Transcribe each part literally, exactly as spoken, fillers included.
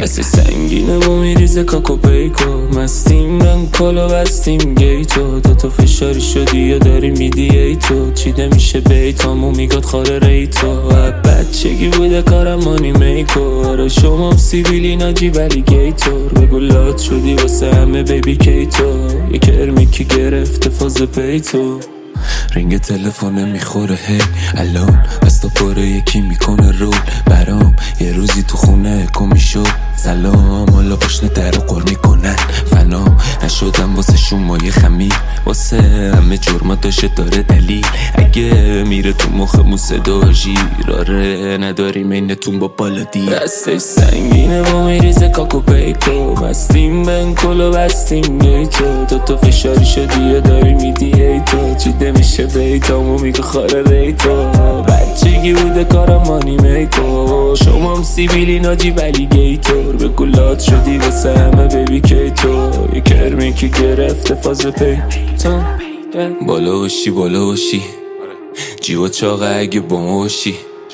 دست سنگینه و میریزه کاکو پیکو، مستیم رنگ کالو بستیم گیتو، تا تو فشاری شدی یا داری میدی ایتو، چیده میشه بیتامو میگاد خاره ریتو، بچگی بوده کارم مانی میکو، آره شما سیبیلی ناجی ولی گیتور، بگو لات شدی واسه همه بیبی کیتو، یه کرمی که گرفته فاز پیتو، رنگ تلفن میخوره هی الان از تا پاره یکی میکنه رول برام، یه روزی تو خونه کمی شد سلام، حالا پشت در رو قر میکنن فنا نشدم واسه شما یه خمیر، واسه همه جرما داشته داره دلیل، اگه میره تو مخمون صدا ژیر، آره نداریم اینتون با بالادی، دستش سنگینه و میریزه کاکو پیکو، مستیم بن کلو بستیم گیتو، تو تو فشاری شدی یا داری میدی ایتو، چیده میشه بیتامو میگه خاره ریتو، بچگی بوده کارم مانی میکو، شما هم سیبیلی ناجی ولی گیتور، به گلات شدی واسه همه بیبی کیتو، یه کرمی که گرفته فاز پیتو، بالا باشی بالا باشی جیوا چاقه اگه با ما باشی،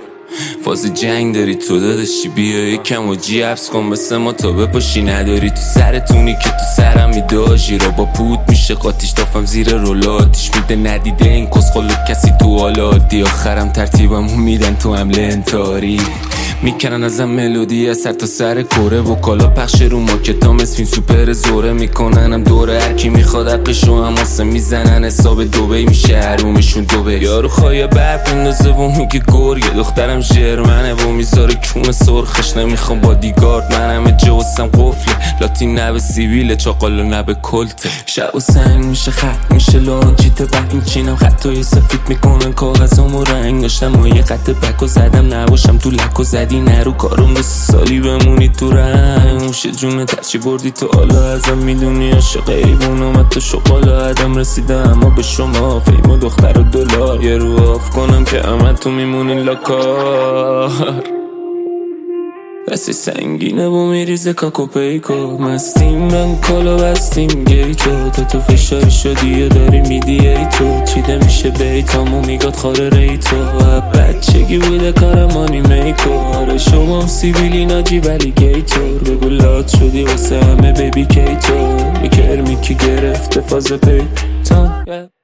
فاز جنگ داری تو داداشی، بیا یکم و جی حفظ کن بسه ما تا بپاشی، نداری تو سرتونی که تو سرم میداشی، را با پود میشه قاتیش دافم زیر رولاتیش میده، ندیده این کس خلو کسی تو حالاتی، آخرم ترتیبمو میدن تو حمله انتاری، میکنن ازم ملودی از سر تا سر کوره، وکالا پخش رو ماکتا مسفین سوپر زوره، میکننم دوره هرکی میخواد حقشو هم واسه میزنن، حساب دوبی میشه حرومشون دوبی، یارو خواهی برق بندازه و میگه گرگه، دخترم ژرمنه و میذاره کون سرخش، نمیخوام بادیگارد من همه جوستم قفله، لاتین نه به سیویله چاقالو نه به کلته، شب و سنگ میشه خط میشه لان چیت بک میچینم، خطای سفید میکنن کاغذامو رنگ داشتم و یه خط بک و زدم نباشم تو لک و زدی نرو کارم دو سالی بمونی تو رنگ، موشه جونه ترچی بردی تو حالا ازم میدونی عاشق ایبون اومد تو شقالا، عدم رسیده اما به شما فیم و دختر و دلار، یه رو آف کنم که همه تو میمونین لاکار، دست سنگینه و میریزه کاکو پیکو، مستیم رنگ کالو بستیم گیتو، تو تو فشاری شدی یا داری میدی ایتو، چیده میشه بیتامو میگاد خاره ریتو، بچگی بوده کارم مانی میکو، آره شما سیبیلی ناجی ولی گیتور، بگو لات شدی واسه همه بیبی کیتو، یه کرمی که گرفته فاز پیتو.